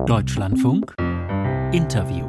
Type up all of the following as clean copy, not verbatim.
Deutschlandfunk Interview.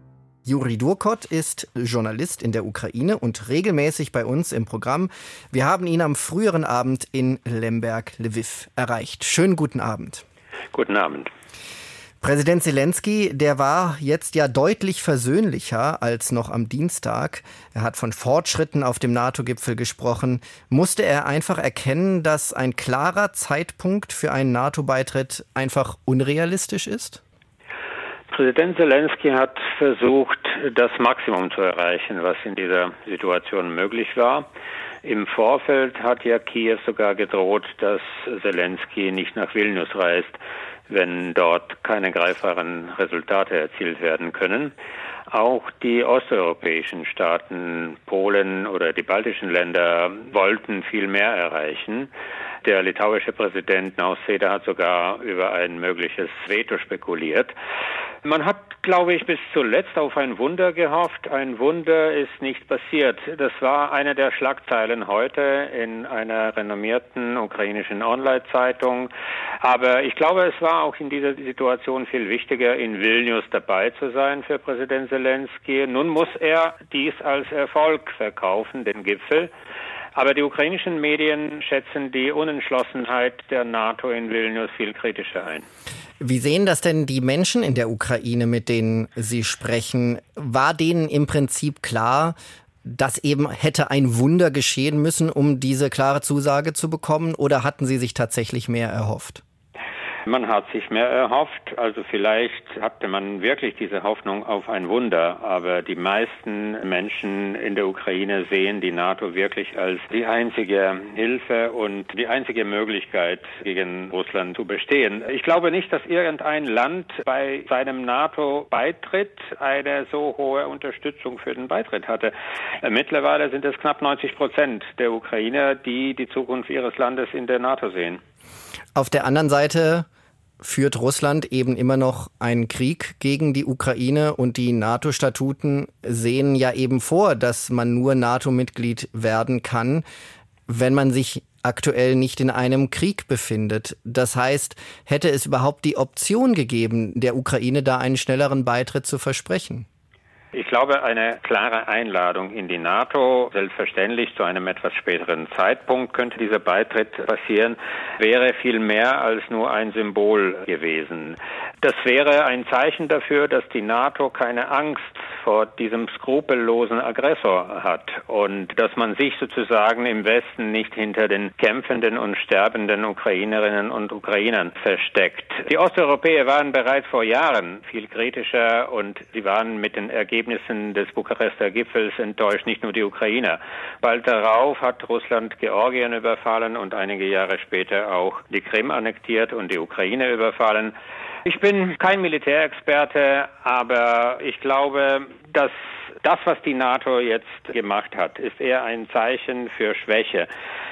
Juri Durkot ist Journalist in der Ukraine und regelmäßig bei uns im Programm. Wir haben ihn am früheren Abend in Lemberg-Lwiw erreicht. Schönen guten Abend. Guten Abend. Präsident Selenskyj, der war jetzt ja deutlich versöhnlicher als noch am Dienstag. Er hat von Fortschritten auf dem NATO-Gipfel gesprochen. Musste er einfach erkennen, dass ein klarer Zeitpunkt für einen NATO-Beitritt einfach unrealistisch ist? Präsident Selenskyj hat versucht, das Maximum zu erreichen, was in dieser Situation möglich war. Im Vorfeld hat ja Kiew sogar gedroht, dass Selenskyj nicht nach Vilnius reist, wenn dort keine greifbaren Resultate erzielt werden können. Auch die osteuropäischen Staaten, Polen oder die baltischen Länder wollten viel mehr erreichen. Der litauische Präsident Nausėda hat sogar über ein mögliches Veto spekuliert. Man hat, glaube ich, bis zuletzt auf ein Wunder gehofft. Ein Wunder ist nicht passiert. Das war eine der Schlagzeilen heute in einer renommierten ukrainischen Online-Zeitung. Aber ich glaube, es war auch in dieser Situation viel wichtiger, in Vilnius dabei zu sein für Präsident Selenskyj. Nun muss er dies als Erfolg verkaufen, den Gipfel. Aber die ukrainischen Medien schätzen die Unentschlossenheit der NATO in Vilnius viel kritischer ein. Wie sehen das denn die Menschen in der Ukraine, mit denen Sie sprechen? War denen im Prinzip klar, dass eben hätte ein Wunder geschehen müssen, um diese klare Zusage zu bekommen? Oder hatten Sie sich tatsächlich mehr erhofft? Man hat sich mehr erhofft, also vielleicht hatte man wirklich diese Hoffnung auf ein Wunder, aber die meisten Menschen in der Ukraine sehen die NATO wirklich als die einzige Hilfe und die einzige Möglichkeit, gegen Russland zu bestehen. Ich glaube nicht, dass irgendein Land bei seinem NATO-Beitritt eine so hohe Unterstützung für den Beitritt hatte. Mittlerweile sind es knapp 90% der Ukrainer, die die Zukunft ihres Landes in der NATO sehen. Auf der anderen Seite führt Russland eben immer noch einen Krieg gegen die Ukraine und die NATO-Statuten sehen ja eben vor, dass man nur NATO-Mitglied werden kann, wenn man sich aktuell nicht in einem Krieg befindet. Das heißt, hätte es überhaupt die Option gegeben, der Ukraine da einen schnelleren Beitritt zu versprechen? Ich glaube, eine klare Einladung in die NATO, selbstverständlich zu einem etwas späteren Zeitpunkt könnte dieser Beitritt passieren, wäre viel mehr als nur ein Symbol gewesen. Das wäre ein Zeichen dafür, dass die NATO keine Angst vor diesem skrupellosen Aggressor hat und dass man sich sozusagen im Westen nicht hinter den kämpfenden und sterbenden Ukrainerinnen und Ukrainern versteckt. Die Osteuropäer waren bereits vor Jahren viel kritischer und sie waren mit den Ergebnissen des Bukarester Gipfels enttäuscht, nicht nur die Ukrainer. Bald darauf hat Russland Georgien überfallen und einige Jahre später auch die Krim annektiert und die Ukraine überfallen. Ich bin kein Militärexperte, aber ich glaube, dass das, was die NATO jetzt gemacht hat, ist eher ein Zeichen für Schwäche.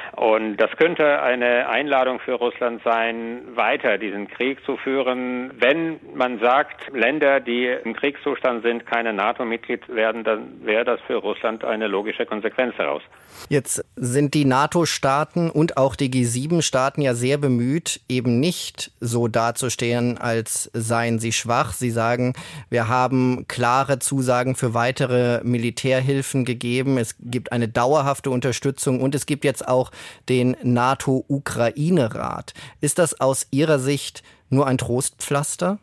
Und das könnte eine Einladung für Russland sein, weiter diesen Krieg zu führen. Wenn man sagt, Länder, die im Kriegszustand sind, keine NATO-Mitglied werden, dann wäre das für Russland eine logische Konsequenz daraus. Jetzt sind die NATO-Staaten und auch die G7-Staaten ja sehr bemüht, eben nicht so dazustehen, als seien sie schwach. Sie sagen, wir haben klare Zusagen für weitere Militärhilfen gegeben. Es gibt eine dauerhafte Unterstützung und es gibt jetzt auch den NATO-Ukraine-Rat. Ist das aus Ihrer Sicht nur ein Trostpflaster?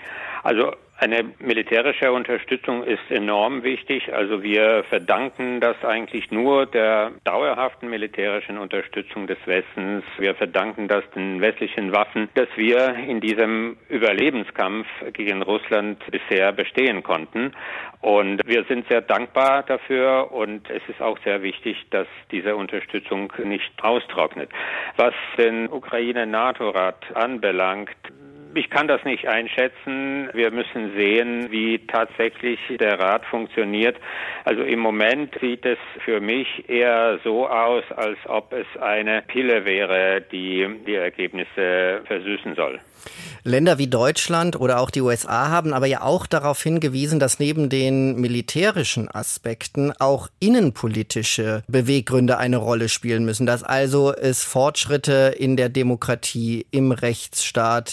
Also eine militärische Unterstützung ist enorm wichtig. Also wir verdanken das eigentlich nur der dauerhaften militärischen Unterstützung des Westens. Wir verdanken das den westlichen Waffen, dass wir in diesem Überlebenskampf gegen Russland bisher bestehen konnten. Und wir sind sehr dankbar dafür und es ist auch sehr wichtig, dass diese Unterstützung nicht austrocknet. Was den Ukraine-NATO-Rat anbelangt, ich kann das nicht einschätzen. Wir müssen sehen, wie tatsächlich der Rat funktioniert. Also im Moment sieht es für mich eher so aus, als ob es eine Pille wäre, die die Ergebnisse versüßen soll. Länder wie Deutschland oder auch die USA haben aber ja auch darauf hingewiesen, dass neben den militärischen Aspekten auch innenpolitische Beweggründe eine Rolle spielen müssen. Dass also es Fortschritte in der Demokratie, im Rechtsstaat, in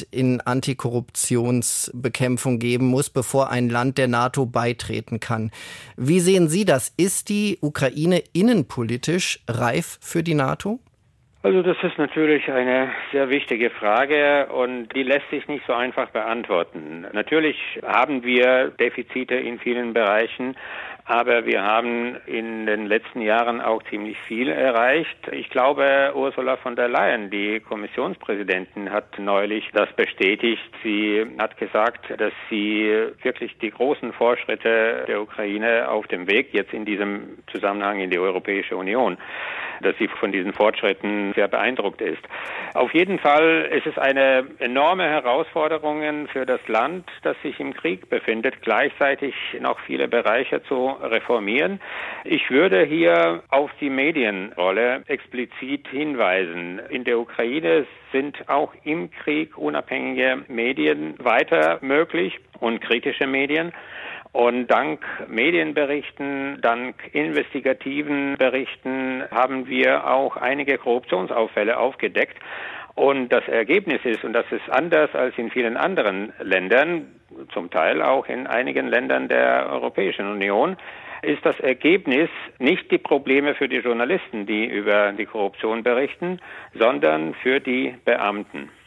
Antikorruptionsbekämpfung geben muss, bevor ein Land der NATO beitreten kann. Wie sehen Sie das? Ist die Ukraine innenpolitisch reif für die NATO? Also das ist natürlich eine sehr wichtige Frage und die lässt sich nicht so einfach beantworten. Natürlich haben wir Defizite in vielen Bereichen, aber wir haben in den letzten Jahren auch ziemlich viel erreicht. Ich glaube, Ursula von der Leyen, die Kommissionspräsidentin, hat neulich das bestätigt. Sie hat gesagt, dass sie wirklich die großen Fortschritte der Ukraine auf dem Weg jetzt in diesem Zusammenhang in die Europäische Union, dass sie von diesen Fortschritten sehr beeindruckt ist. Auf jeden Fall ist es eine enorme Herausforderung für das Land, das sich im Krieg befindet, gleichzeitig noch viele Bereiche zu reformieren. Ich würde hier auf die Medienrolle explizit hinweisen. In der Ukraine sind auch im Krieg unabhängige Medien weiter möglich und kritische Medien. Und dank Medienberichten, dank investigativen Berichten haben wir auch einige Korruptionsaufälle aufgedeckt. Und das Ergebnis ist, und das ist anders als in vielen anderen Ländern, zum Teil auch in einigen Ländern der Europäischen Union, ist das Ergebnis nicht die Probleme für die Journalisten, die über die Korruption berichten, sondern für die Beamten.